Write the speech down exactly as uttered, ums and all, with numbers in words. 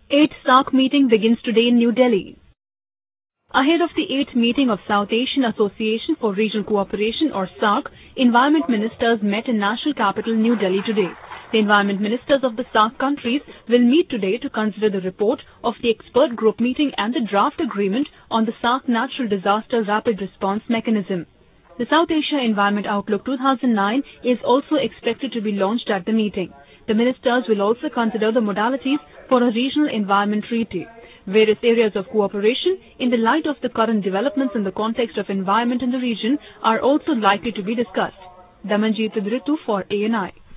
eighth SAARC meeting begins today in New Delhi. Ahead of the eighth meeting of South Asian Association for Regional Cooperation or SAARC, environment ministers met in national capital New Delhi today. The environment ministers of the SAARC countries will meet today to consider the report of the expert group meeting and the draft agreement on the SAARC Natural Disaster Rapid Response Mechanism. The South Asia Environment Outlook two thousand nine is also expected to be launched at the meeting. The ministers will also consider the modalities for a regional environment treaty. Various areas of cooperation in the light of the current developments in the context of environment in the region are also likely to be discussed. Damanjeet Ritu for A N I.